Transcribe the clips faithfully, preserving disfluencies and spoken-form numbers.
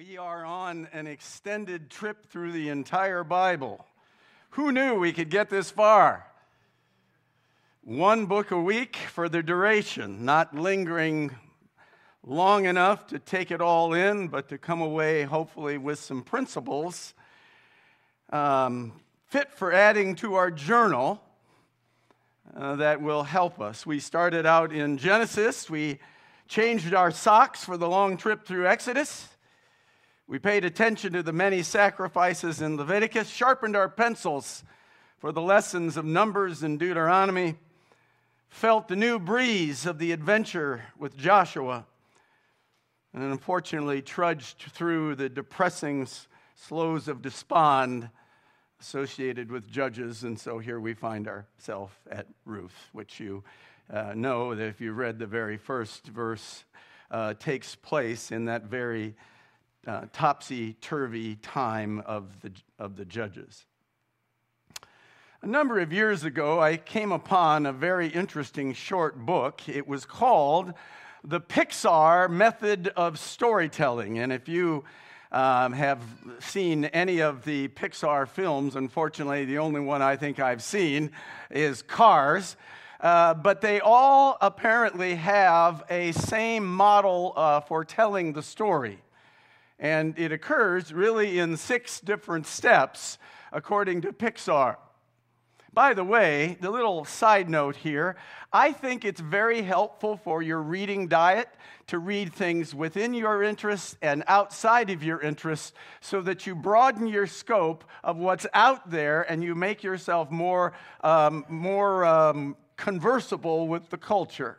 We are on an extended trip through the entire Bible. Who knew we could get this far? One book a week for the duration, not lingering long enough to take it all in, but to come away hopefully with some principles um, fit for adding to our journal uh, that will help us. We started out in Genesis. We changed our socks for the long trip through Exodus. We paid attention to the many sacrifices in Leviticus, sharpened our pencils for the lessons of Numbers and Deuteronomy, felt the new breeze of the adventure with Joshua, and unfortunately trudged through the depressing slows of despond associated with Judges, and so here we find ourselves at Ruth, which you uh, know that if you read the very first verse, uh, takes place in that very Uh, topsy-turvy time of the of the Judges. A number of years ago, I came upon a very interesting short book. It was called The Pixar Method of Storytelling. And if you um, have seen any of the Pixar films, unfortunately, the only one I think I've seen is Cars. Uh, but they all apparently have a same model uh, for telling the story. And it occurs really in six different steps, according to Pixar. By the way, the little side note here, I think it's very helpful for your reading diet to read things within your interests and outside of your interests so that you broaden your scope of what's out there and you make yourself more, um, more um, conversable with the culture.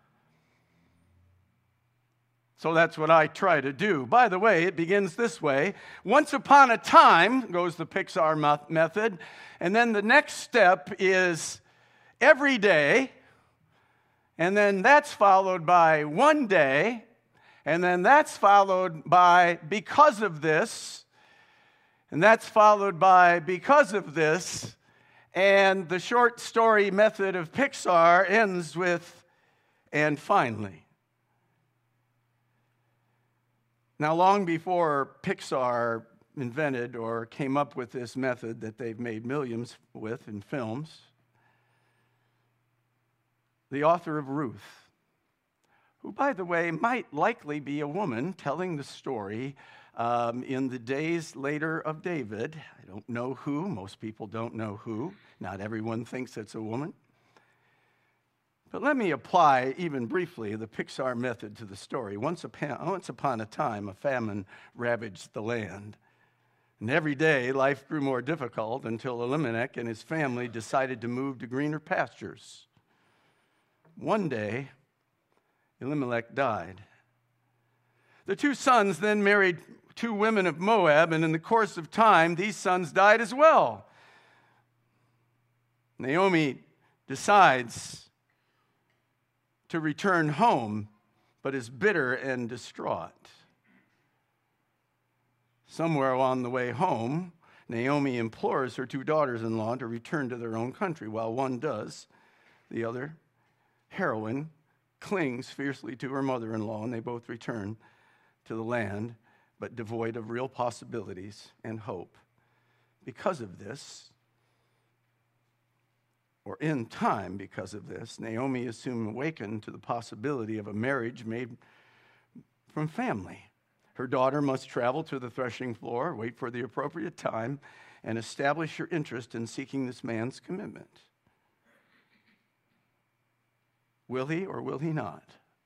So that's what I try to do. By the way, it begins this way. Once upon a time, goes the Pixar method, and then the next step is every day, and then that's followed by one day, and then that's followed by because of this, and that's followed by because of this, and the short story method of Pixar ends with, and finally. Now, long before Pixar invented or came up with this method that they've made millions with in films, the author of Ruth, who, by the way, might likely be a woman telling the story um, in the days later of David. I don't know who. Most people don't know who. Not everyone thinks it's a woman. But let me apply, even briefly, the Pixar method to the story. Once upon, once upon a time, a famine ravaged the land. And every day, life grew more difficult until Elimelech and his family decided to move to greener pastures. One day, Elimelech died. The two sons then married two women of Moab, and in the course of time, these sons died as well. Naomi decides to return home, but is bitter and distraught. Somewhere along the way home, Naomi implores her two daughters-in-law to return to their own country. While one does, the other heroine clings fiercely to her mother-in-law, and they both return to the land, but devoid of real possibilities and hope. Because of this, or in time because of this, Naomi is soon awakened to the possibility of a marriage made from family. Her daughter must travel to the threshing floor, wait for the appropriate time, and establish her interest in seeking this man's commitment. Will he or will he not?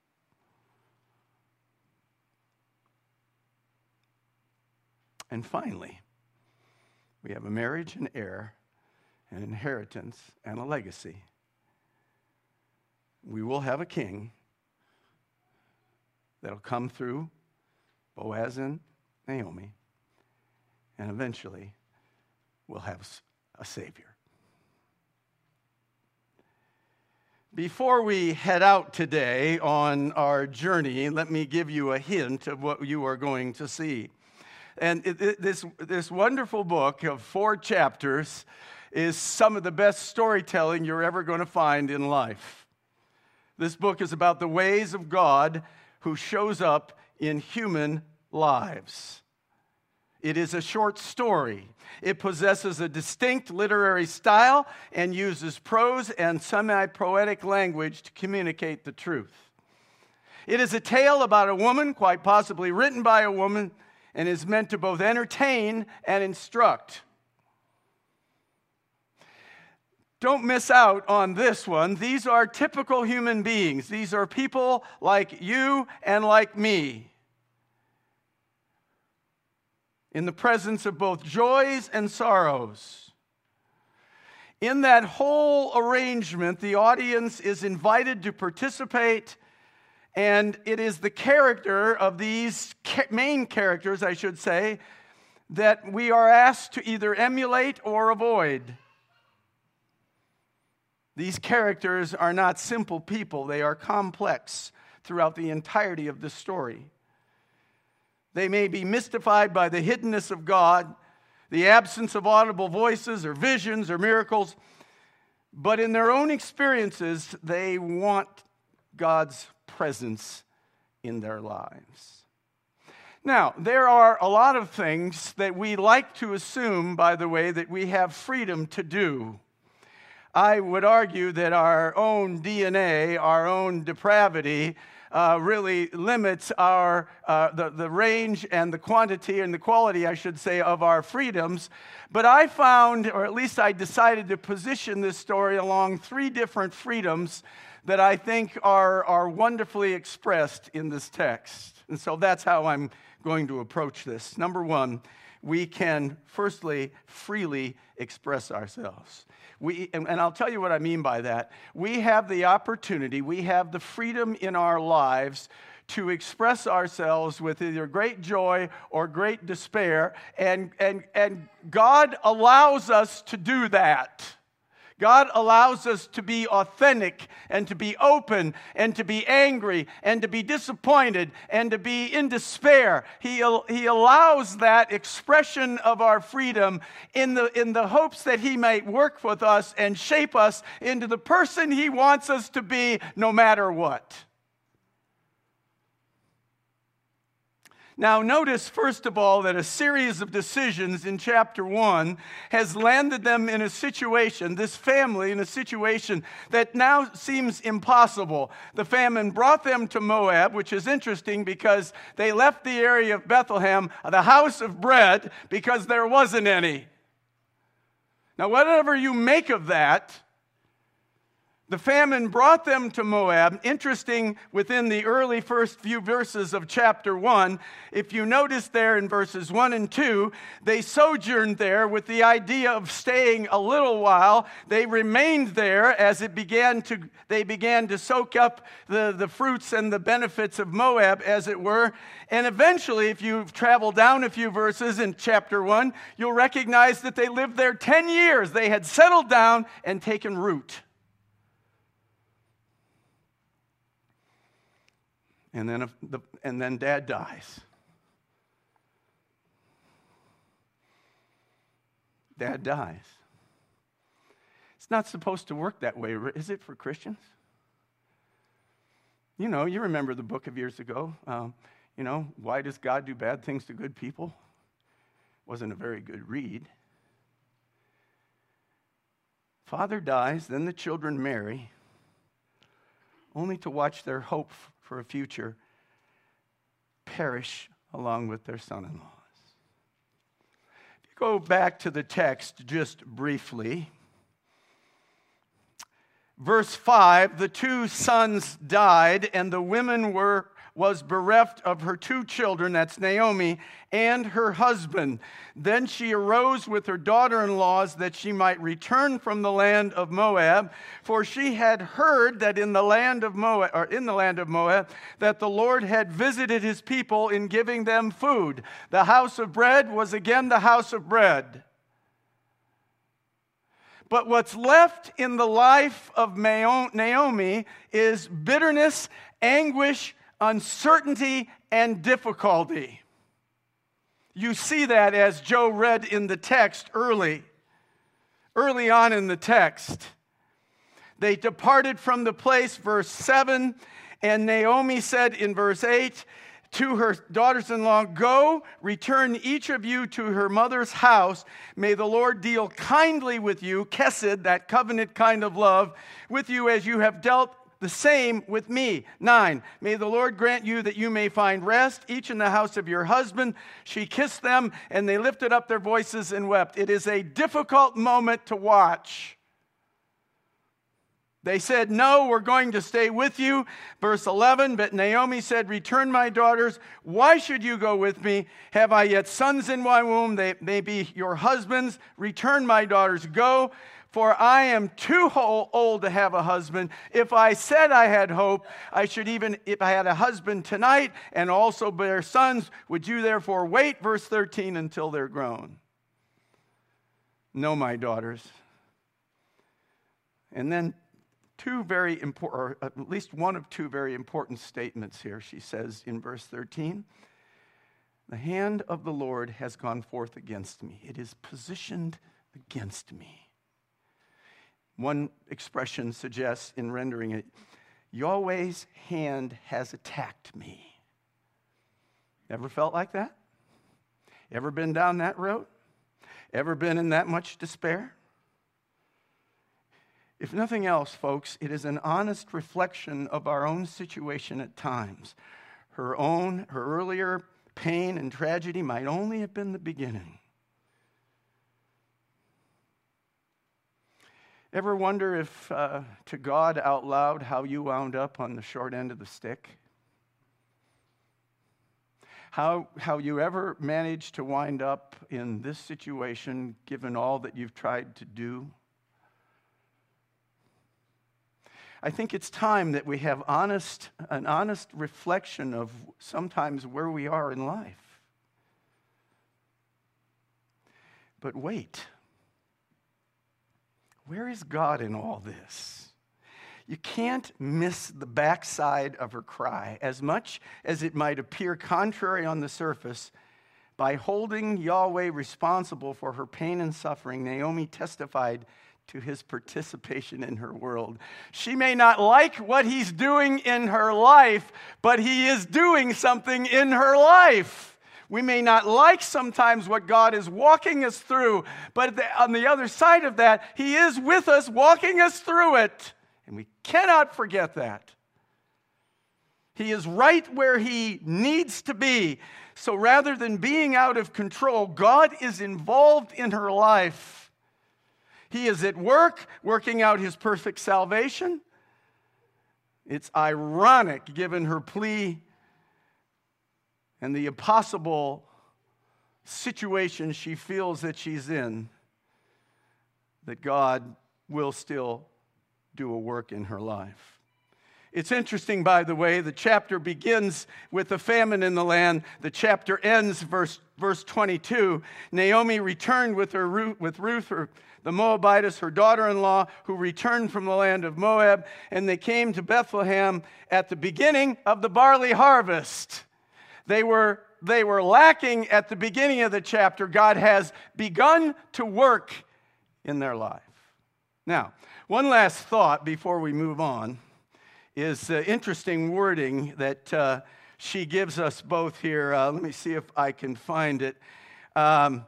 And finally, we have a marriage and heir, an inheritance, and a legacy. We will have a king that'll come through Boaz and Naomi, and eventually we'll have a savior. Before we head out today on our journey, let me give you a hint of what you are going to see. And it, it, this, this wonderful book of four chapters is some of the best storytelling you're ever going to find in life. This book is about the ways of God who shows up in human lives. It is a short story. It possesses a distinct literary style and uses prose and semi-poetic language to communicate the truth. It is a tale about a woman, quite possibly written by a woman, and is meant to both entertain and instruct. Don't miss out on this one. These are typical human beings. These are people like you and like me, in the presence of both joys and sorrows. In that whole arrangement, the audience is invited to participate, and it is the character of these main characters, I should say, that we are asked to either emulate or avoid. These characters are not simple people. They are complex throughout the entirety of the story. They may be mystified by the hiddenness of God, the absence of audible voices or visions or miracles, but in their own experiences, they want God's presence in their lives. Now, there are a lot of things that we like to assume, by the way, that we have freedom to do. I would argue that our own D N A, our own depravity, uh, really limits our uh, the, the range and the quantity and the quality, I should say, of our freedoms. But I found, or at least I decided to position this story along three different freedoms that I think are, are wonderfully expressed in this text. And so that's how I'm going to approach this. Number one, we can, firstly, freely express ourselves. We, and, and I'll tell you what I mean by that. We have the opportunity, we have the freedom in our lives to express ourselves with either great joy or great despair, and, and, and God allows us to do that. God allows us to be authentic and to be open and to be angry and to be disappointed and to be in despair. He, he allows that expression of our freedom in the, in the hopes that He might work with us and shape us into the person He wants us to be, no matter what. Now, notice, first of all, that a series of decisions in chapter one has landed them in a situation, this family in a situation that now seems impossible. The famine brought them to Moab, which is interesting because they left the area of Bethlehem, the house of bread, because there wasn't any. Now, whatever you make of that, the famine brought them to Moab. Interesting, within the early first few verses of chapter one, if you notice there in verses one and two, they sojourned there with the idea of staying a little while. They remained there as it began to, they began to soak up the, the fruits and the benefits of Moab, as it were. And eventually, if you travel down a few verses in chapter one, you'll recognize that they lived there ten years. They had settled down and taken root. And then, if the, and then Dad dies. Dad dies. It's not supposed to work that way, is it, for Christians? You know, you remember the book of years ago. Um, you know, why does God do bad things to good people? Wasn't a very good read. Father dies, then the children marry, only to watch their hope for a future perish along with their son-in-laws. If you go back to the text just briefly, verse five, the two sons died, and the women were was bereft of her two children, that's Naomi, and her husband. Then she arose with her daughter-in-laws that she might return from the land of Moab, for she had heard that in the land of Moab, or in the land of Moab, that the Lord had visited His people in giving them food. The house of bread was again the house of bread. But what's left in the life of Naomi is bitterness, anguish, uncertainty, and difficulty. You see that as Joe read in the text early, early on in the text. They departed from the place, verse seven, and Naomi said in verse eight, to her daughters-in-law, "Go, return each of you to her mother's house. May the Lord deal kindly with you," kesed, that covenant kind of love, "with you as you have dealt the same with me." Nine, "May the Lord grant you that you may find rest, each in the house of your husband." She kissed them, and they lifted up their voices and wept. It is a difficult moment to watch. They said, "No, we're going to stay with you." Verse eleven, "But Naomi said, 'Return, my daughters. Why should you go with me? Have I yet sons in my womb? They may be your husbands. Return, my daughters. Go. For I am too old to have a husband. If I said I had hope, I should even, if I had a husband tonight and also bear sons, would you therefore wait,' verse thirteen, "until they're grown?" No, my daughters. And then two very important, or at least one of two very important statements here. She says in verse thirteen, "The hand of the Lord has gone forth against me. It is positioned against me." One expression suggests in rendering it, "Yahweh's hand has attacked me." Ever felt like that? Ever been down that road? Ever been in that much despair? If nothing else, folks, it is an honest reflection of our own situation at times. Her own, her earlier pain and tragedy might only have been the beginning. Ever wonder if, uh, to God out loud, how you wound up on the short end of the stick? How, how you ever managed to wind up in this situation, given all that you've tried to do? I think it's time that we have honest, an honest reflection of sometimes where we are in life. But wait. Where is God in all this? You can't miss the backside of her cry, as much as it might appear contrary on the surface. By holding Yahweh responsible for her pain and suffering, Naomi testified to his participation in her world. She may not like what he's doing in her life, but he is doing something in her life. We may not like sometimes what God is walking us through, but on the other side of that, he is with us, walking us through it. And we cannot forget that. He is right where he needs to be. So rather than being out of control, God is involved in her life. He is at work, working out his perfect salvation. It's ironic, given her plea and the impossible situation she feels that she's in, that God will still do a work in her life. It's interesting, by the way, the chapter begins with a famine in the land. The chapter ends, verse, verse twenty-two. Naomi returned with her with Ruth, her, the Moabitess, her daughter-in-law, who returned from the land of Moab, and they came to Bethlehem at the beginning of the barley harvest. They were, they were lacking at the beginning of the chapter. God has begun to work in their life. Now, one last thought before we move on is uh, interesting wording that uh, she gives us both here. Uh, let me see if I can find it. Um,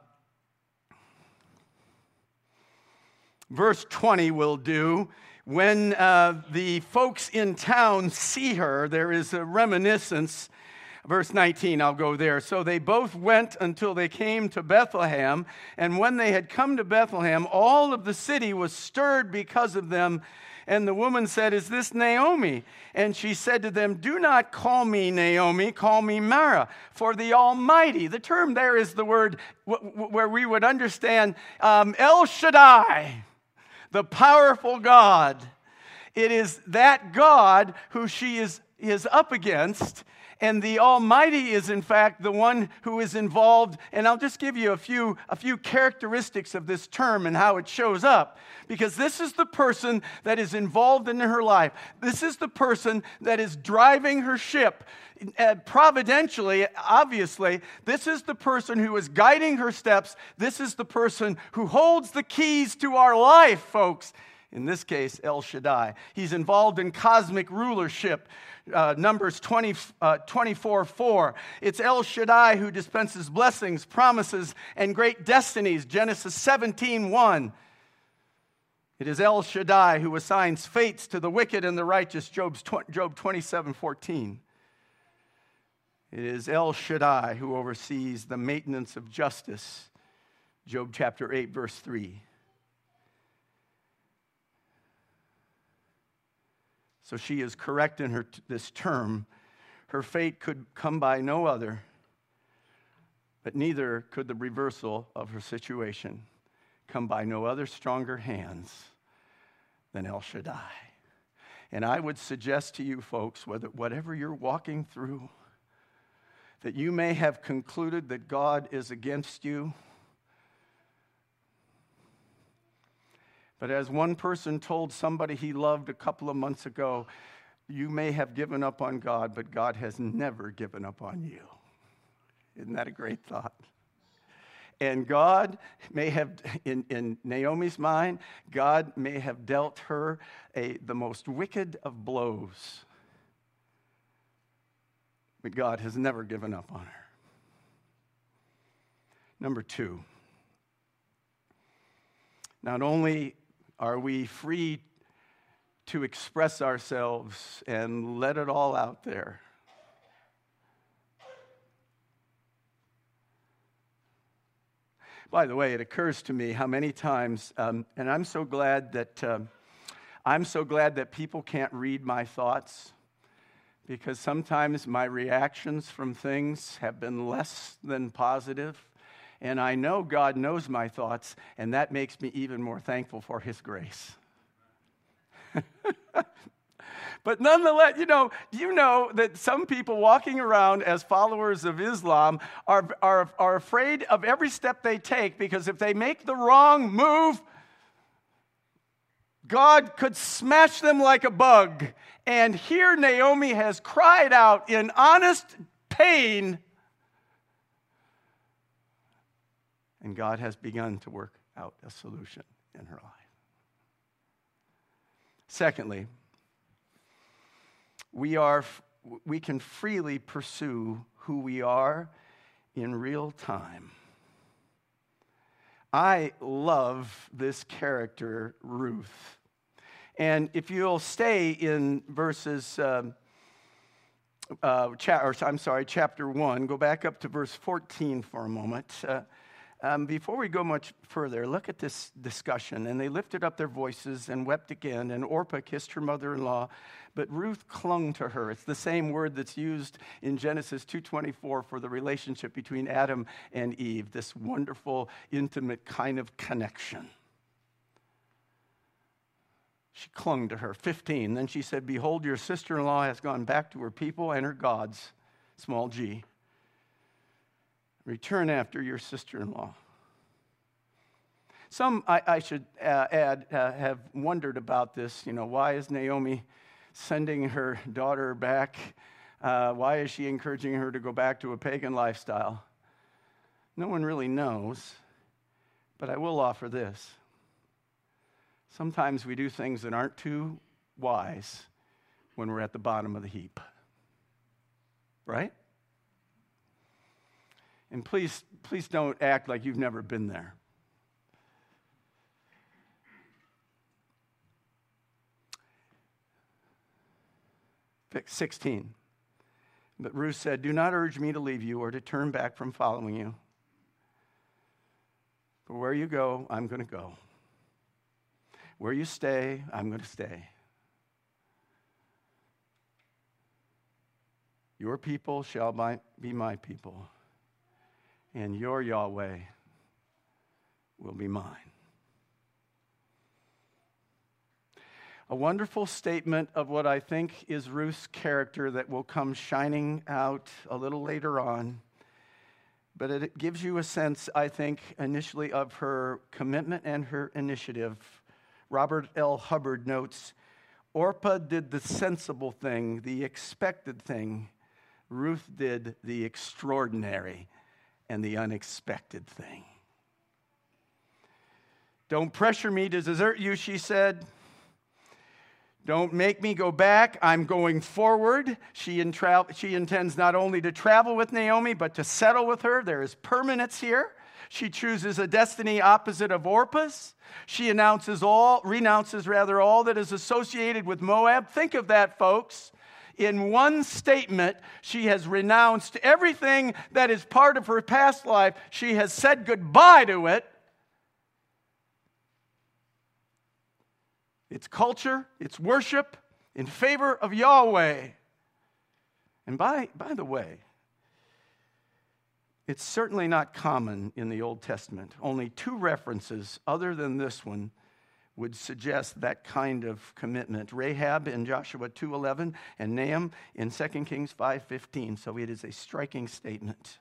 verse twenty will do. When uh, the folks in town see her, there is a reminiscence. Verse nineteen, I'll go there. "So they both went until they came to Bethlehem, and when they had come to Bethlehem, all of the city was stirred because of them. And the woman said, 'Is this Naomi?' And she said to them, 'Do not call me Naomi, call me Mara, for the Almighty.'" The term there is the word where we would understand um, El Shaddai, the powerful God. It is that God who she is, is up against. And the Almighty is, in fact, the one who is involved. And I'll just give you a few, a few characteristics of this term and how it shows up. Because this is the person that is involved in her life. This is the person that is driving her ship. Uh, providentially, obviously, this is the person who is guiding her steps. This is the person who holds the keys to our life, folks. In this case, El Shaddai. He's involved in cosmic rulership, uh, Numbers twenty, uh, twenty-four four. It's El Shaddai who dispenses blessings, promises, and great destinies, Genesis seventeen one. It is El Shaddai who assigns fates to the wicked and the righteous, Job's, Job twenty-seven fourteen. It is El Shaddai who oversees the maintenance of justice, Job chapter eight, verse three. So she is correct in her this term. Her fate could come by no other, but neither could the reversal of her situation come by no other stronger hands than El Shaddai. And I would suggest to you folks, whether whatever you're walking through, that you may have concluded that God is against you. But as one person told somebody he loved a couple of months ago, you may have given up on God, but God has never given up on you. Isn't that a great thought? And God may have, in, in Naomi's mind, God may have dealt her a, the most wicked of blows. But God has never given up on her. Number two, not only are we free to express ourselves and let it all out there, by the way, it occurs to me how many times, um, and I'm so glad that uh, I'm so glad that people can't read my thoughts, because sometimes my reactions from things have been less than positive. And I know God knows my thoughts, and that makes me even more thankful for His grace. But nonetheless, you know, you know that some people walking around as followers of Islam are, are, are afraid of every step they take, because if they make the wrong move, God could smash them like a bug. And here Naomi has cried out in honest pain, and God has begun to work out a solution in her life. Secondly, we are we can freely pursue who we are in real time. I love this character, Ruth. And if you'll stay in verses, um, uh, cha- or I'm sorry, chapter one, go back up to verse fourteen for a moment. Uh, Um, before we go much further, look at this discussion. And they lifted up their voices and wept again, and Orpah kissed her mother-in-law, but Ruth clung to her. It's the same word that's used in Genesis two twenty-four for the relationship between Adam and Eve, this wonderful, intimate kind of connection. She clung to her. fifteen, then she said, "Behold, your sister-in-law has gone back to her people and her gods," small g. "Return after your sister-in-law." Some, I, I should uh, add, uh, have wondered about this. You know, why is Naomi sending her daughter back? Uh, why is she encouraging her to go back to a pagan lifestyle? No one really knows, but I will offer this. Sometimes we do things that aren't too wise when we're at the bottom of the heap. Right? And please, please don't act like you've never been there. sixteen. But Ruth said, "Do not urge me to leave you or to turn back from following you. For where you go, I'm going to go. Where you stay, I'm going to stay. Your people shall be my people, and your Yahweh will be mine." A wonderful statement of what I think is Ruth's character that will come shining out a little later on. But it gives you a sense, I think, initially of her commitment and her initiative. Robert L. Hubbard notes, "Orpah did the sensible thing, the expected thing. Ruth did the extraordinary and the unexpected thing." "Don't pressure me to desert you," she said. Don't make me go back. I'm going forward. She, in tra- she intends not only to travel with Naomi, but to settle with her. There is permanence here. She chooses a destiny opposite of Orpah's. She announces all, renounces rather, all that is associated with Moab. Think of that, folks. In one statement, she has renounced everything that is part of her past life. She has said goodbye to it. Its culture, its worship, in favor of Yahweh. And by, by the way, it's certainly not common in the Old Testament. Only two references other than this one would suggest that kind of commitment. Rahab in Joshua two eleven and Nahum in Second Kings five fifteen. So it is a striking statement.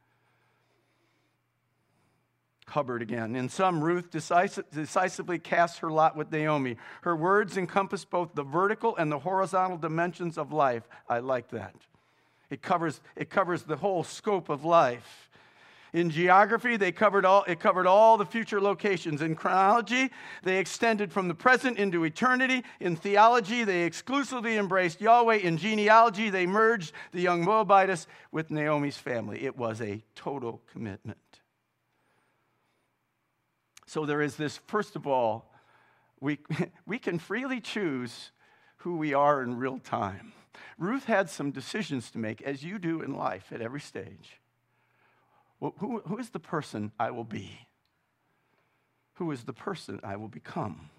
Hubbard again. In sum, Ruth decisive, decisively casts her lot with Naomi. Her words encompass both the vertical and the horizontal dimensions of life. I like that. It covers, it covers the whole scope of life. In geography, they covered all, it covered all the future locations. In chronology, they extended from the present into eternity. In theology, they exclusively embraced Yahweh. In genealogy, they merged the young Moabitess with Naomi's family. It was a total commitment. So there is this, first of all, we, we can freely choose who we are in real time. Ruth had some decisions to make, as you do in life at every stage. Well, who, who is the person I will be? Who is the person I will become?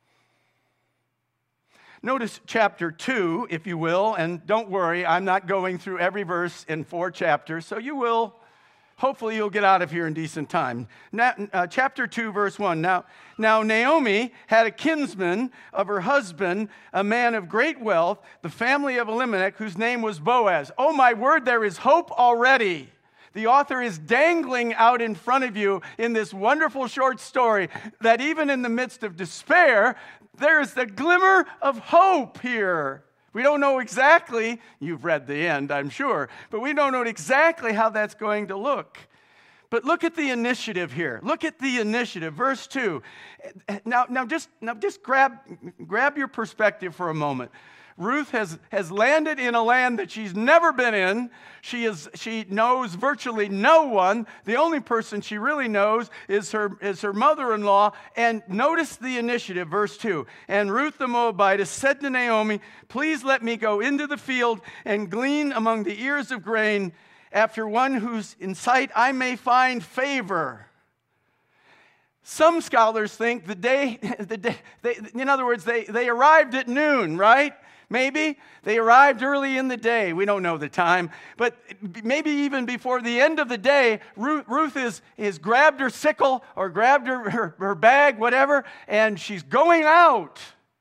Notice chapter two, if you will, and don't worry, I'm not going through every verse in four chapters, so you will. Hopefully you'll get out of here in decent time. Now, uh, chapter two, verse one. Now, now Naomi had a kinsman of her husband, a man of great wealth, the family of Elimelech, whose name was Boaz. Oh my word, there is hope already. The author is dangling out in front of you in this wonderful short story that even in the midst of despair, there is the glimmer of hope here. We don't know exactly, you've read the end, I'm sure, but we don't know exactly how that's going to look. But look at the initiative here. Look at the initiative, verse two. Now, now just, now just grab, grab your perspective for a moment. Ruth has, has landed in a land that she's never been in. She is she knows virtually no one. The only person she really knows is her, is her mother-in-law. And notice the initiative, verse two. And Ruth the Moabitess said to Naomi, please let me go into the field and glean among the ears of grain after one whose in sight I may find favor. Some scholars think the day, the day they, in other words, they, they arrived at noon, right? Maybe they arrived early in the day. We don't know the time. But maybe even before the end of the day, Ruth, Ruth is, is grabbed her sickle or grabbed her, her, her bag, whatever, and she's going out.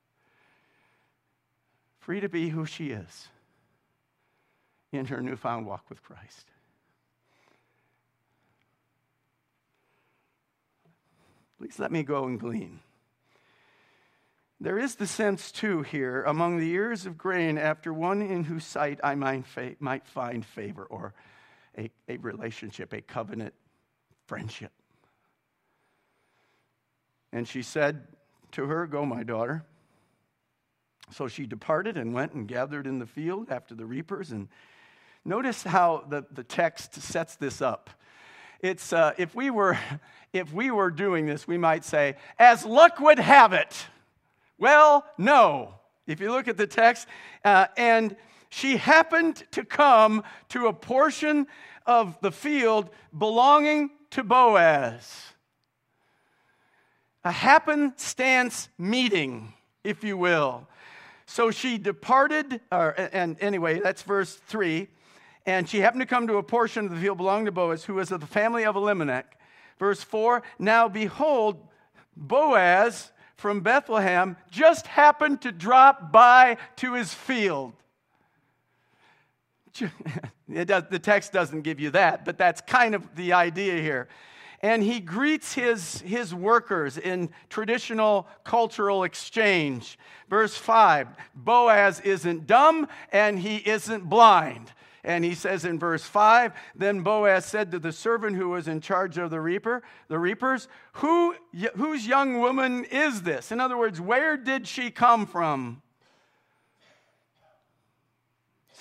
Free to be who she is in her newfound walk with Christ. Please let me go and glean. There is the sense, too, here, among the ears of grain, after one in whose sight I might, fa- might find favor, or a, a relationship, a covenant friendship. And she said to her, go, my daughter. So she departed and went and gathered in the field after the reapers. And notice how the, the text sets this up. It's uh, if we were if we were doing this, we might say, as luck would have it. Well, no. If you look at the text, uh, and she happened to come to a portion of the field belonging to Boaz. A happenstance meeting, if you will. So she departed, or, and anyway, that's verse three. And she happened to come to a portion of the field belonging to Boaz, who was of the family of Elimelech. Verse four, now behold, Boaz from Bethlehem just happened to drop by to his field. It does, the text doesn't give you that, but that's kind of the idea here. And he greets his, his workers in traditional cultural exchange. Verse five, Boaz isn't dumb and he isn't blind. And he says in verse five, then Boaz said to the servant who was in charge of the reaper, the reapers, Who, whose young woman is this? In other words, where did she come from?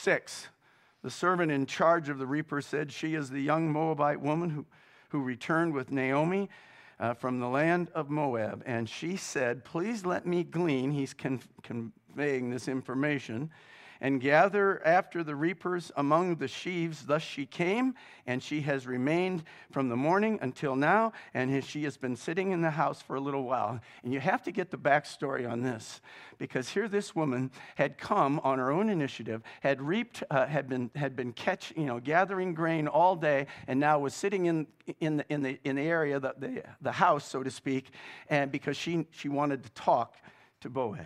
Six, the servant in charge of the reapers said, she is the young Moabite woman who, who returned with Naomi uh, from the land of Moab. And she said, please let me glean. He's con- conveying this information. And gather after the reapers among the sheaves. Thus she came, and she has remained from the morning until now, and she has been sitting in the house for a little while. And you have to get the backstory on this, because here this woman had come on her own initiative, had reaped, uh, had been had been catch, you know, gathering grain all day, and now was sitting in in the in the in the area, the the, the house, so to speak, and because she she wanted to talk to Boaz.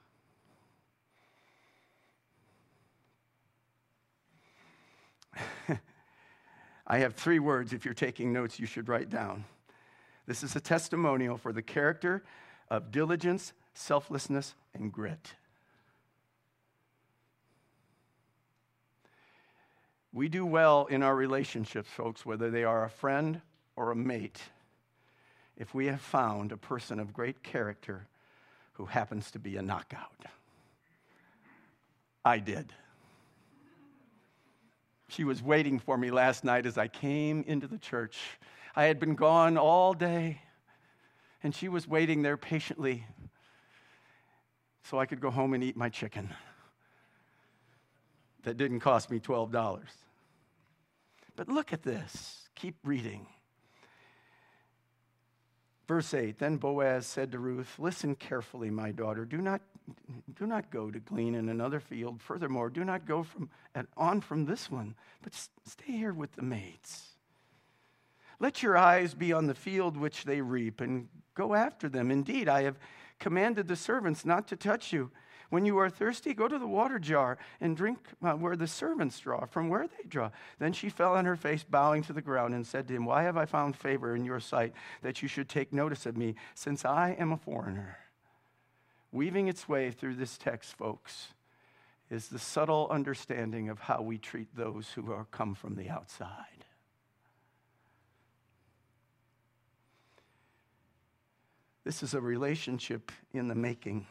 I have three words. If you're taking notes, you should write down. This is a testimonial for the character of diligence, selflessness, and grit. We do well in our relationships, folks, whether they are a friend or a mate, if we have found a person of great character who happens to be a knockout. I did. She was waiting for me last night as I came into the church. I had been gone all day, and she was waiting there patiently so I could go home and eat my chicken. That didn't cost me twelve dollars. But look at this. Keep reading. Verse eight, then Boaz said to Ruth, listen carefully, my daughter. Do not, do not go to glean in another field. Furthermore, do not go from and on from this one, but stay here with the maids. Let your eyes be on the field which they reap, and go after them. Indeed, I have commanded the servants not to touch you. When you are thirsty, go to the water jar and drink uh, where the servants draw, from where they draw. Then she fell on her face, bowing to the ground, and said to him, why have I found favor in your sight that you should take notice of me, since I am a foreigner? Weaving its way through this text, folks, is the subtle understanding of how we treat those who are come from the outside. This is a relationship in the making.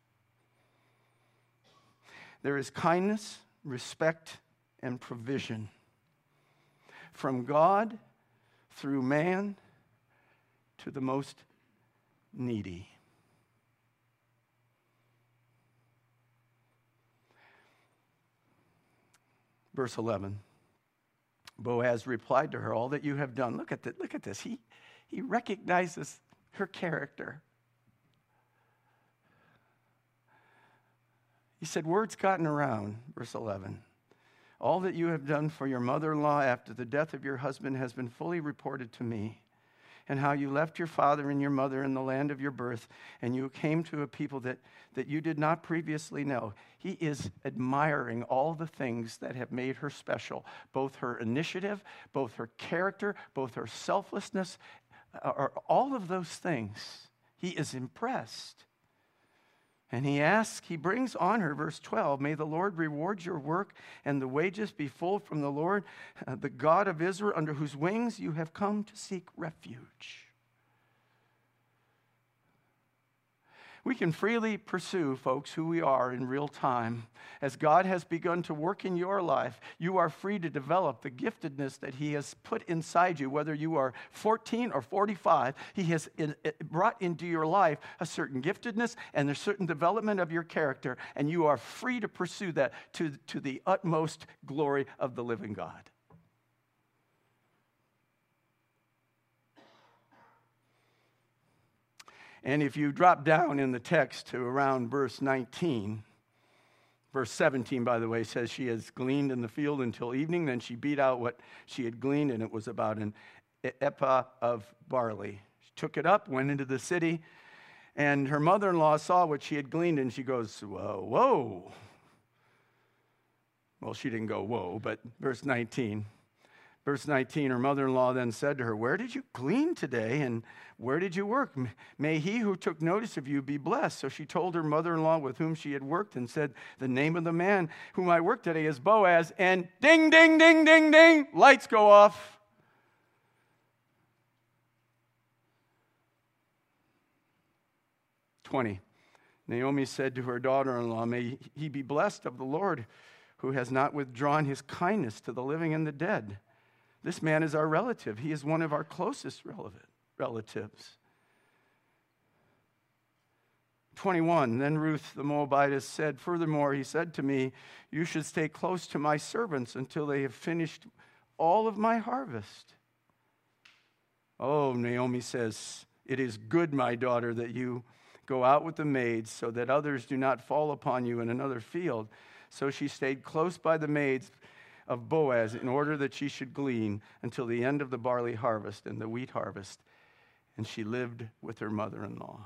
There is kindness, respect, and provision from God through man to the most needy. Verse eleven. Boaz replied to her, all that you have done. Look at that, look at this. He, he recognizes her character. He said, word's gotten around, verse eleven. All that you have done for your mother-in-law after the death of your husband has been fully reported to me, and how you left your father and your mother in the land of your birth, and you came to a people that, that you did not previously know. He is admiring all the things that have made her special, both her initiative, both her character, both her selflessness, or all of those things. He is impressed. And he asks, he brings on her, verse twelve, may the Lord reward your work and the wages be full from the Lord, uh, the God of Israel, under whose wings you have come to seek refuge. We can freely pursue, folks, who we are in real time. As God has begun to work in your life, you are free to develop the giftedness that he has put inside you, whether you are fourteen or forty-five. He has in, brought into your life a certain giftedness and a certain development of your character, and you are free to pursue that to, to the utmost glory of the living God. And if you drop down in the text to around verse nineteen, verse seventeen, by the way, says she has gleaned in the field until evening. Then she beat out what she had gleaned, and it was about an ephah of barley. She took it up, went into the city, and her mother-in-law saw what she had gleaned, and she goes, whoa, whoa. Well, she didn't go, whoa, but verse nineteen. Verse nineteen, her mother-in-law then said to her, where did you glean today, and where did you work? May he who took notice of you be blessed. So she told her mother-in-law with whom she had worked and said, the name of the man whom I worked today is Boaz. And ding, ding, ding, ding, ding, lights go off. twenty, Naomi said to her daughter-in-law, may he be blessed of the Lord, who has not withdrawn his kindness to the living and the dead. This man is our relative. He is one of our closest relatives. twenty-one, then Ruth the Moabitess said, furthermore, he said to me, you should stay close to my servants until they have finished all of my harvest. Oh, Naomi says, it is good, my daughter, that you go out with the maids so that others do not fall upon you in another field. So she stayed close by the maids of Boaz in order that she should glean until the end of the barley harvest and the wheat harvest. And she lived with her mother-in-law.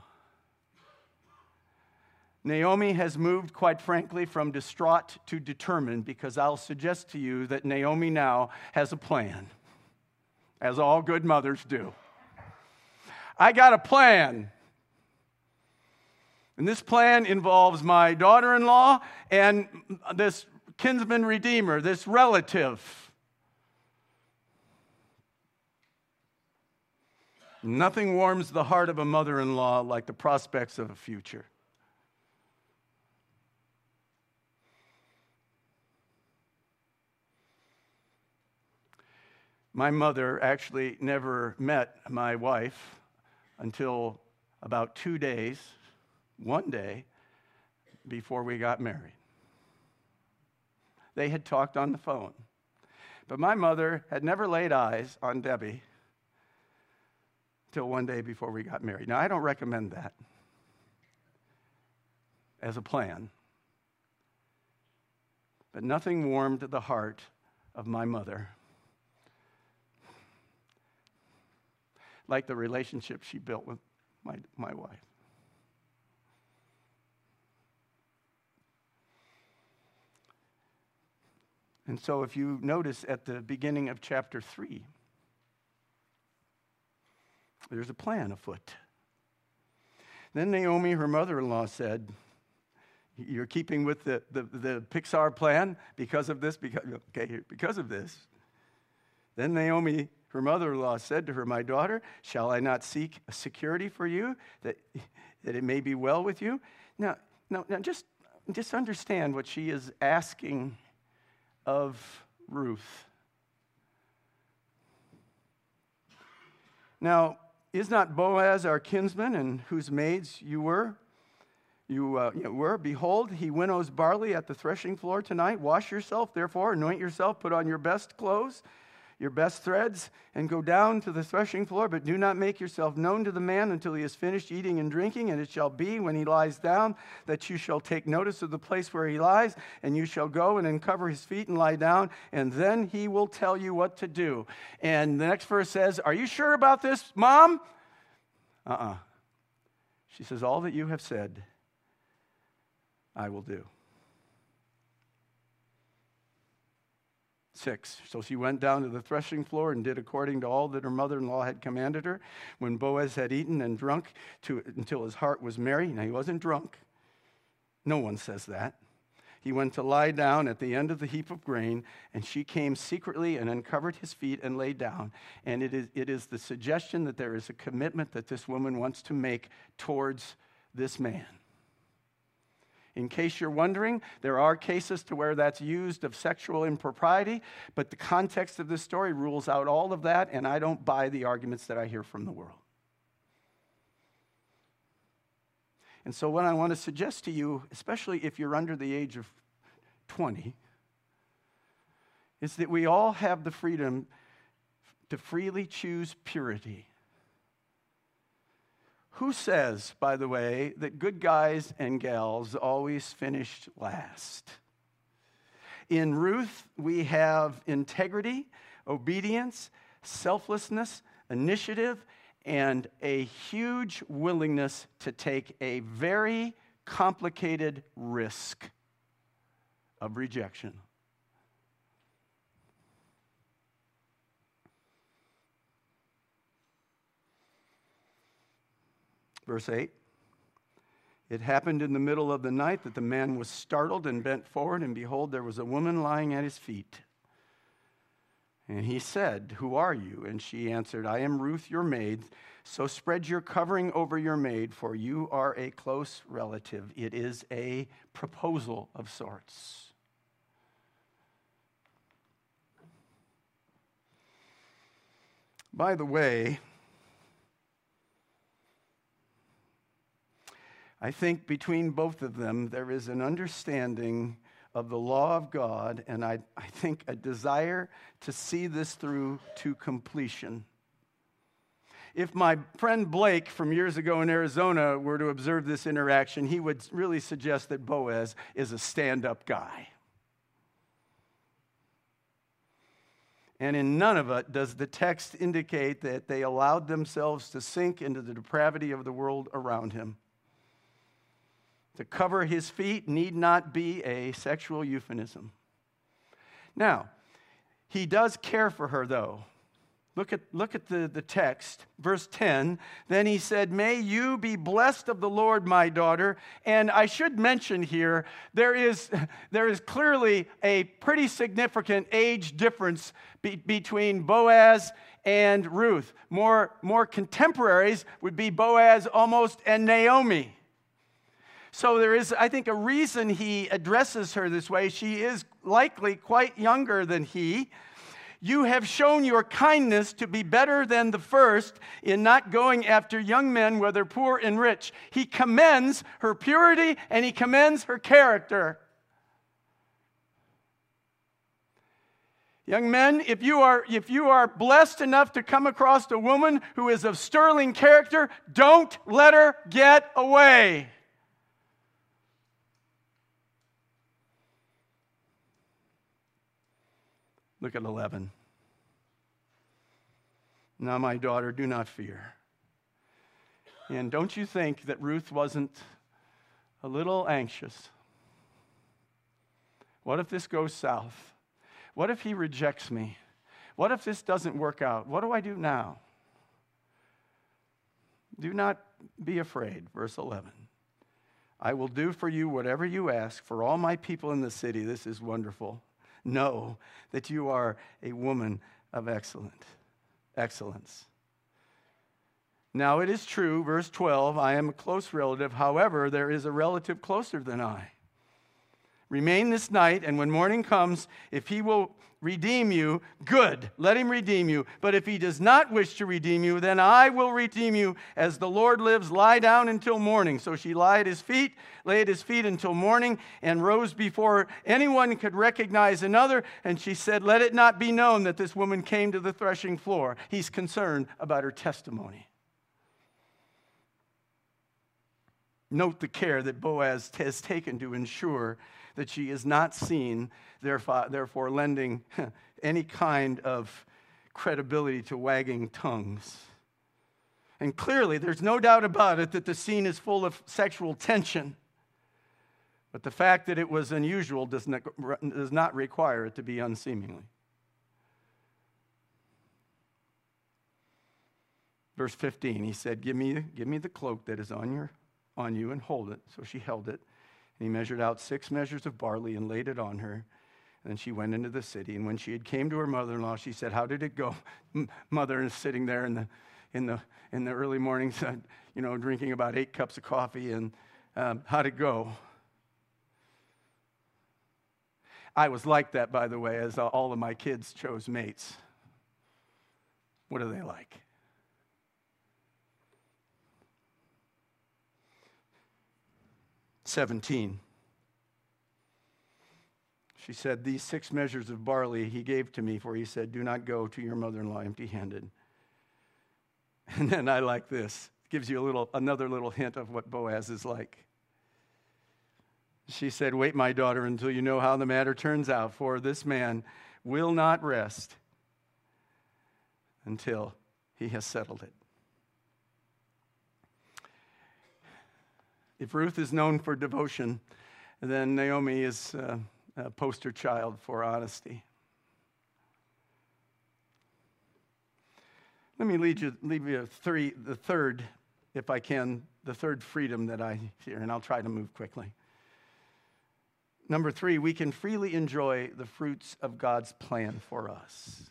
Naomi has moved, quite frankly, from distraught to determined, because I'll suggest to you that Naomi now has a plan, as all good mothers do. I got a plan. And this plan involves my daughter-in-law and this kinsman redeemer, this relative. Nothing warms the heart of a mother-in-law like the prospects of a future. My mother actually never met my wife until about two days, one day, before we got married. They had talked on the phone. But my mother had never laid eyes on Debbie till one day before we got married. Now, I don't recommend that as a plan. But nothing warmed the heart of my mother like the relationship she built with my, my wife. And so if you notice at the beginning of chapter three, there's a plan afoot. Then Naomi, her mother-in-law, said, you're keeping with the, the, the Pixar plan because of this, because, okay, because of this. Then Naomi, her mother-in-law, said to her, my daughter, shall I not seek a security for you, that, that it may be well with you? Now, now, now just, just understand what she is asking of Ruth. Now, is not Boaz our kinsman, and whose maids you were? You, uh, you were, behold, he winnows barley at the threshing floor tonight. Wash yourself, therefore, anoint yourself, put on your best clothes, your best threads, and go down to the threshing floor, but do not make yourself known to the man until he has finished eating and drinking. And it shall be, when he lies down, that you shall take notice of the place where he lies, and you shall go and uncover his feet and lie down, and then he will tell you what to do. And the next verse says, are you sure about this, Mom? Uh-uh. She says, all that you have said, I will do. Six, so she went down to the threshing floor and did according to all that her mother-in-law had commanded her. When Boaz had eaten and drunk to, until his heart was merry, now he wasn't drunk. No one says that. He went to lie down at the end of the heap of grain, and she came secretly and uncovered his feet and lay down. And it is, it is the suggestion that there is a commitment that this woman wants to make towards this man. In case you're wondering, there are cases to where that's used of sexual impropriety, but the context of this story rules out all of that, and I don't buy the arguments that I hear from the world. And so what I want to suggest to you, especially if you're under the age of twenty, is that we all have the freedom to freely choose purity. Who says, by the way, that good guys and gals always finished last? In Ruth, we have integrity, obedience, selflessness, initiative, and a huge willingness to take a very complicated risk of rejection. Verse eight, it happened in the middle of the night that the man was startled and bent forward, and behold, there was a woman lying at his feet. And he said, who are you? And she answered, I am Ruth, your maid. So spread your covering over your maid, for you are a close relative. It is a proposal of sorts. By the way, I think between both of them there is an understanding of the law of God, and I, I think a desire to see this through to completion. If my friend Blake from years ago in Arizona were to observe this interaction, he would really suggest that Boaz is a stand-up guy. And in none of it does the text indicate that they allowed themselves to sink into the depravity of the world around him. To cover his feet need not be a sexual euphemism. Now, he does care for her, though. Look at, look at the, the text, verse ten. Then he said, "May you be blessed of the Lord, my daughter." And I should mention here, there is, there is clearly a pretty significant age difference be, between Boaz and Ruth. More, more contemporaries would be Boaz almost and Naomi. So there is, I think, a reason he addresses her this way. She is likely quite younger than he. "You have shown your kindness to be better than the first in not going after young men, whether poor and rich." He commends her purity and he commends her character. Young men, if you are, if you are blessed enough to come across a woman who is of sterling character, don't let her get away. Look at eleven. "Now, my daughter, do not fear." And don't you think that Ruth wasn't a little anxious? What if this goes south? What if he rejects me? What if this doesn't work out? What do I do now? "Do not be afraid," verse eleven. "I will do for you whatever you ask. For all my people in the city, this is wonderful. Know that you are a woman of excellent excellence." Now it is true, verse twelve, "I am a close relative. However, there is a relative closer than I. Remain this night, and when morning comes, if he will redeem you, good, let him redeem you. But if he does not wish to redeem you, then I will redeem you. As the Lord lives, lie down until morning." So she lay at his feet, lay at his feet until morning, and rose before anyone could recognize another. And she said, "Let it not be known that this woman came to the threshing floor." He's concerned about her testimony. Note the care that Boaz has taken to ensure that she is not seen, therefore lending any kind of credibility to wagging tongues. And clearly, there's no doubt about it that the scene is full of sexual tension. But the fact that it was unusual does not, does not require it to be unseemly. Verse fifteen, he said, give me, give me the cloak that is on your on you and hold it. So she held it. And he measured out six measures of barley and laid it on her. And then she went into the city. And when she had came to her mother-in-law, she said, "How did it go?" Mother is sitting there in the in the in the early morning, you know, drinking about eight cups of coffee. And um, how'd it go? I was like that, by the way, as all of my kids chose mates. What are they like? seventeen. She said, "These six measures of barley he gave to me, for he said, 'Do not go to your mother-in-law empty-handed.'" And then I like this. It gives you a little, another little hint of what Boaz is like. She said, "Wait, my daughter, until you know how the matter turns out, for this man will not rest until he has settled it." If Ruth is known for devotion, then Naomi is uh, a poster child for honesty. Let me lead you, leave you three, the third, if I can, the third freedom that I hear, and I'll try to move quickly. Number three, we can freely enjoy the fruits of God's plan for us.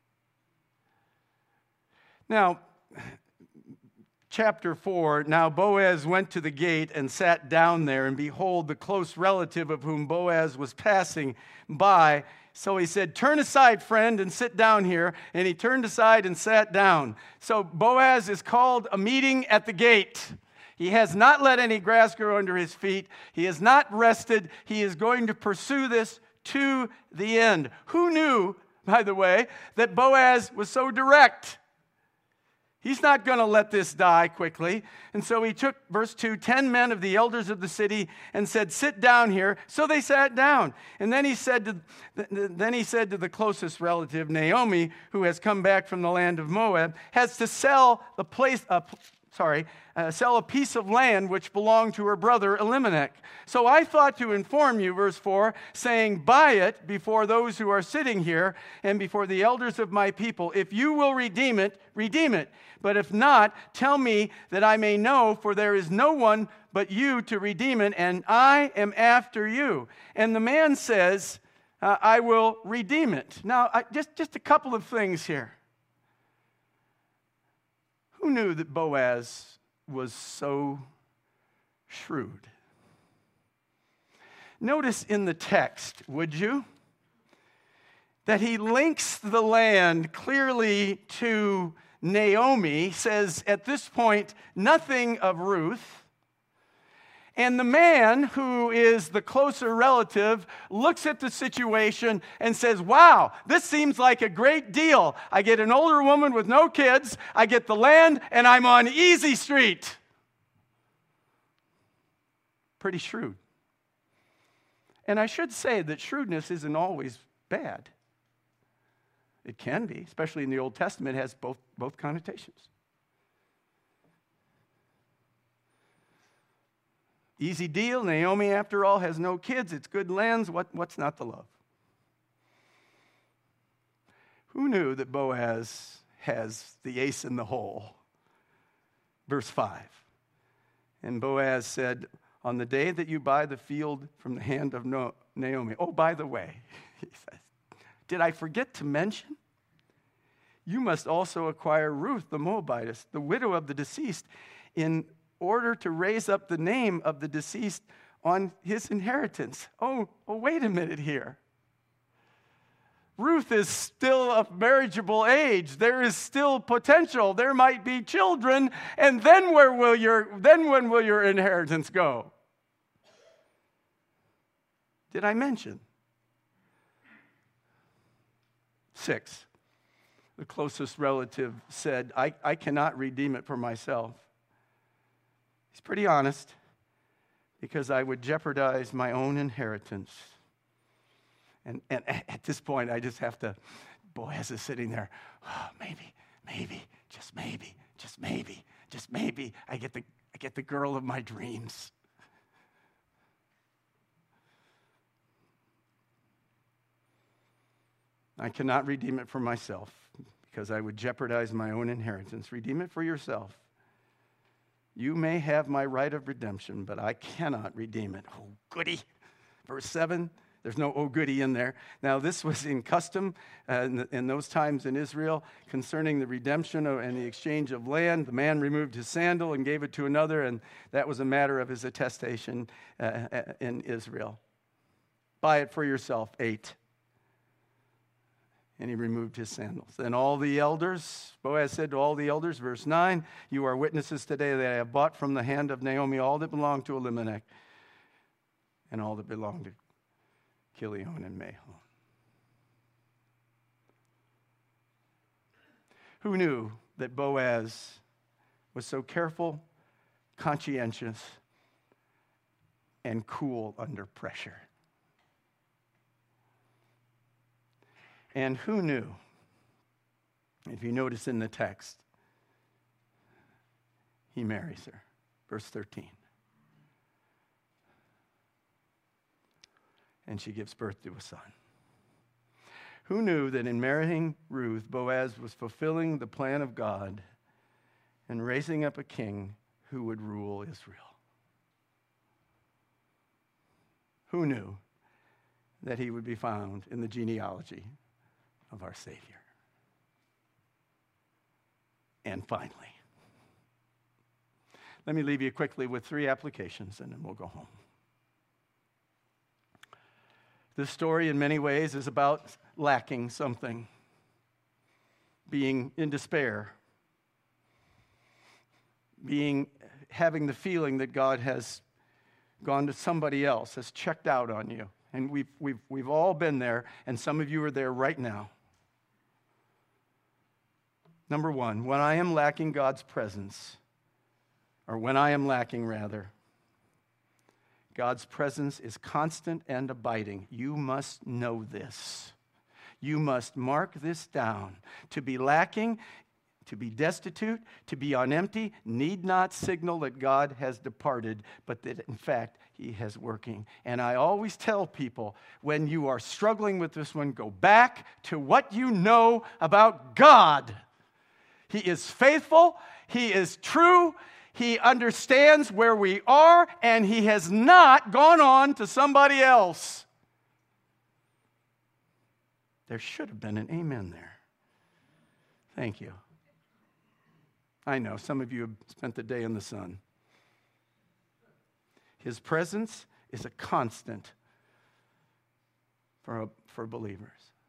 Now, chapter four, now Boaz went to the gate and sat down there, and behold, the close relative of whom Boaz was passing by So he said, turn aside, friend, and sit down here. And he turned aside and sat down. So Boaz is called a meeting at the gate. He has not let any grass grow under his feet. He has not rested. He is going to pursue this to the end. Who knew, by the way, that Boaz was so direct? He's not going to let this die quickly. And so he took, verse two, ten men of the elders of the city and said, sit down here. So they sat down. And then he said to, then he said to the closest relative, Naomi, who has come back from the land of Moab, has to sell the place, uh, sorry, uh, sell a piece of land which belonged to her brother Elimelech. So I thought to inform you, verse four, saying, buy it before those who are sitting here and before the elders of my people. If you will redeem it, redeem it. But if not, tell me that I may know, for there is no one but you to redeem it, and I am after you. And the man says, uh, I will redeem it. Now, I, just, just a couple of things here. Who knew that Boaz was so shrewd? Notice in the text, would you, that he links the land clearly to Naomi, says at this point nothing of Ruth. And the man, who is the closer relative, looks at the situation and says, wow, this seems like a great deal. I get an older woman with no kids, I get the land, and I'm on easy street. Pretty shrewd. And I should say that shrewdness isn't always bad. It can be, especially in the Old Testament. It has both, both connotations. Easy deal. Naomi, after all, has no kids. It's good lands. What, what's not to love? Who knew that Boaz has the ace in the hole? Verse five. And Boaz said, on the day that you buy the field from the hand of Naomi. Oh, by the way, he says, did I forget to mention? You must also acquire Ruth the Moabitess, the widow of the deceased, in order to raise up the name of the deceased on his inheritance. Oh, oh, wait a minute here. Ruth is still of marriageable age. There is still potential. There might be children, and then where will your then when will your inheritance go? Did I mention? Six, the closest relative said, I, I cannot redeem it for myself. He's pretty honest, because I would jeopardize my own inheritance. And, and at this point, I just have to, Boaz is sitting there, oh, maybe, maybe, just maybe, just maybe, just maybe, I get the, I get the girl of my dreams. I cannot redeem it for myself because I would jeopardize my own inheritance. Redeem it for yourself. You may have my right of redemption, but I cannot redeem it. Oh, goody. Verse seven, there's no oh, goody in there. Now, this was in custom uh, in, the, in those times in Israel concerning the redemption of, and the exchange of land. The man removed his sandal and gave it to another, and that was a matter of his attestation uh, in Israel. Buy it for yourself. Eight. And he removed his sandals. And all the elders, Boaz said to all the elders, verse nine, you are witnesses today that I have bought from the hand of Naomi all that belonged to Elimelech and all that belonged to Chilion and Mahlon. Who knew that Boaz was so careful, conscientious, and cool under pressure? And who knew, if you notice in the text, he marries her. Verse thirteen. And she gives birth to a son. Who knew that in marrying Ruth, Boaz was fulfilling the plan of God and raising up a king who would rule Israel? Who knew that he would be found in the genealogy of our Savior? And finally, let me leave you quickly with three applications and then we'll go home. This story, in many ways, is about lacking something, being in despair, being having the feeling that God has gone to somebody else, has checked out on you. And we've, we've, we've all been there, and some of you are there right now. Number one, when I am lacking God's presence, or when I am lacking, rather, God's presence is constant and abiding. You must know this. You must mark this down. To be lacking, to be destitute, to be on empty, need not signal that God has departed, but that in fact He has working. And I always tell people, when you are struggling with this one, go back to what you know about God. He is faithful, He is true, He understands where we are, and He has not gone on to somebody else. There should have been an amen there. Thank you. I know, some of you have spent the day in the sun. His presence is a constant for, for believers.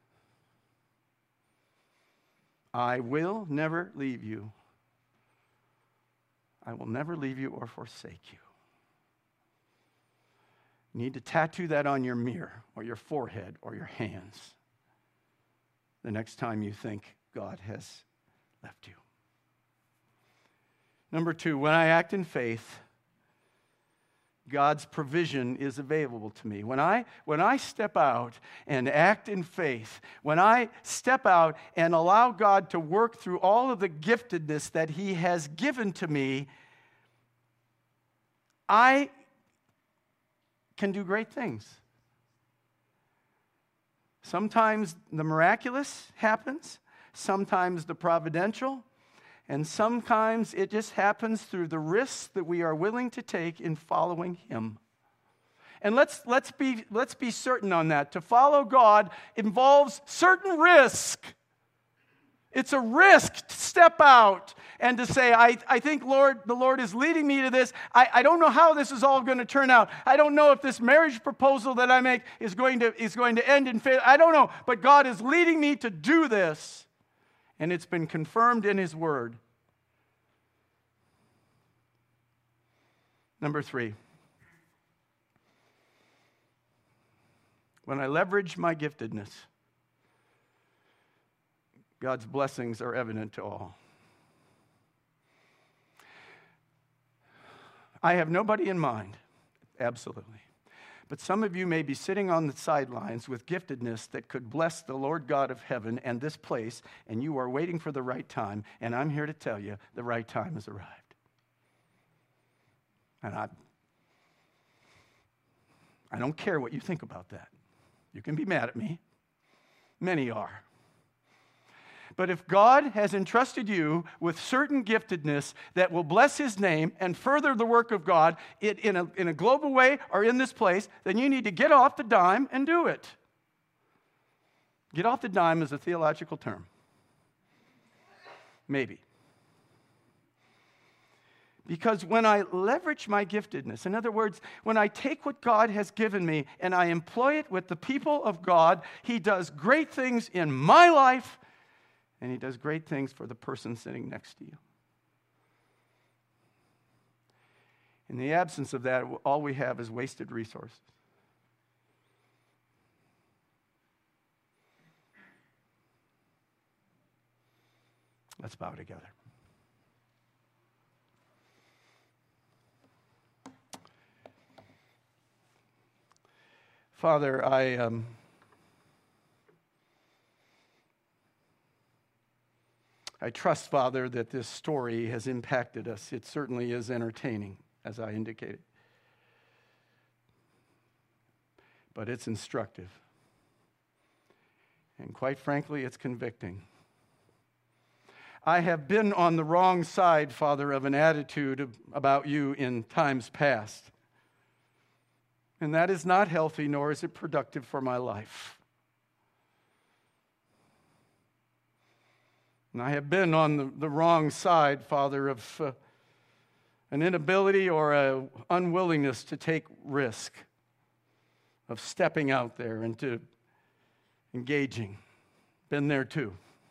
I will never leave you. I will never leave you or forsake you. You need to tattoo that on your mirror or your forehead or your hands the next time you think God has left you. Number two, when I act in faith, God's provision is available to me. When I, when I step out and act in faith, when I step out and allow God to work through all of the giftedness that He has given to me, I can do great things. Sometimes the miraculous happens, sometimes the providential, and sometimes it just happens through the risks that we are willing to take in following Him. And let's, let's, be, let's be certain on that. To follow God involves certain risk. It's a risk to step out and to say, I, I think Lord, the Lord is leading me to this. I, I don't know how this is all going to turn out. I don't know if this marriage proposal that I make is going to, is going to end in failure. I don't know. But God is leading me to do this. And it's been confirmed in His Word. Number three. When I leverage my giftedness, God's blessings are evident to all. I have nobody in mind, absolutely. But some of you may be sitting on the sidelines with giftedness that could bless the Lord God of heaven and this place, and you are waiting for the right time, and I'm here to tell you the right time has arrived. And I, I don't care what you think about that. You can be mad at me. Many are. But if God has entrusted you with certain giftedness that will bless His name and further the work of God it, in, a, in a global way or in this place, then you need to get off the dime and do it. Get off the dime is a theological term. Maybe. Because when I leverage my giftedness, in other words, when I take what God has given me and I employ it with the people of God, He does great things in my life. And He does great things for the person sitting next to you. In the absence of that, all we have is wasted resources. Let's bow together. Father, I... Um, I trust, Father, that this story has impacted us. It certainly is entertaining, as I indicated. But it's instructive. And quite frankly, it's convicting. I have been on the wrong side, Father, of an attitude of, about you in times past. And that is not healthy, nor is it productive for my life. And I have been on the, the wrong side, Father, of uh, an inability or an unwillingness to take risk. of stepping out there into engaging. Been there too.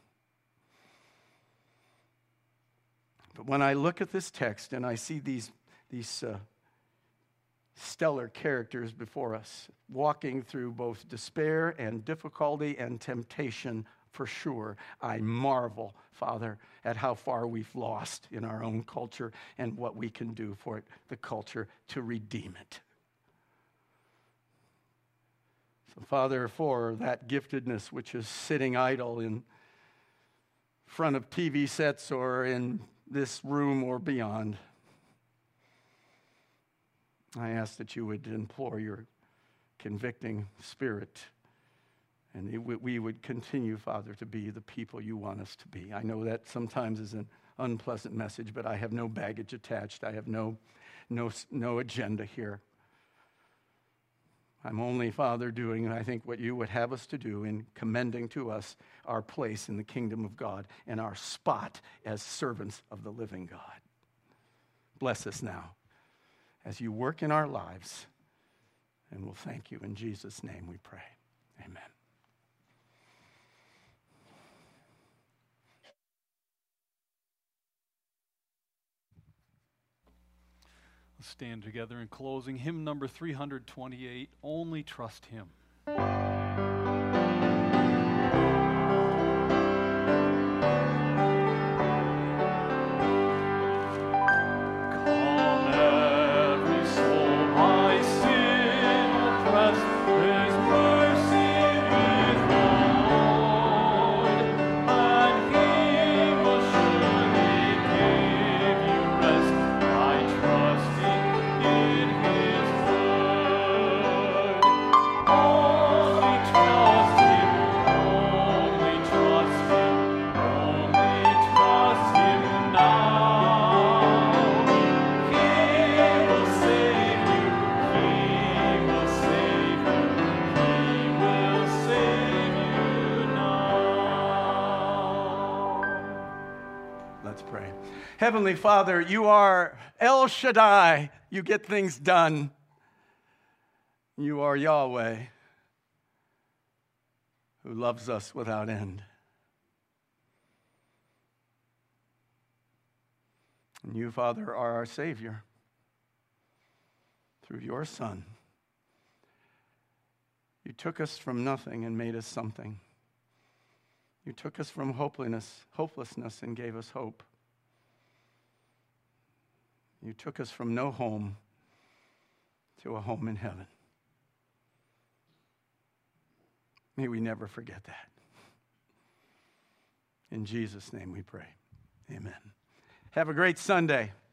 But when I look at this text and I see these, these uh, stellar characters before us, walking through both despair and difficulty and temptation, for sure, I marvel, Father, at how far we've lost in our own culture and what we can do for it, the culture to redeem it. So, Father, for that giftedness which is sitting idle in front of T V sets or in this room or beyond, I ask that you would implore your convicting spirit, and it, we would continue, Father, to be the people you want us to be. I know that sometimes is an unpleasant message, but I have no baggage attached. I have no, no, no agenda here. I'm only, Father, doing, I think, what you would have us to do in commending to us our place in the kingdom of God and our spot as servants of the living God. Bless us now as you work in our lives, and we'll thank you. In Jesus' name we pray. Amen. Let's stand together in closing. Hymn number three twenty-eight, Only Trust Him. Heavenly Father, you are El Shaddai. You get things done. You are Yahweh, who loves us without end. And you, Father, are our Savior through your Son. You took us from nothing and made us something. You took us from hopelessness, hopelessness and gave us hope. You took us from no home to a home in heaven. May we never forget that. In Jesus' name we pray. Amen. Have a great Sunday.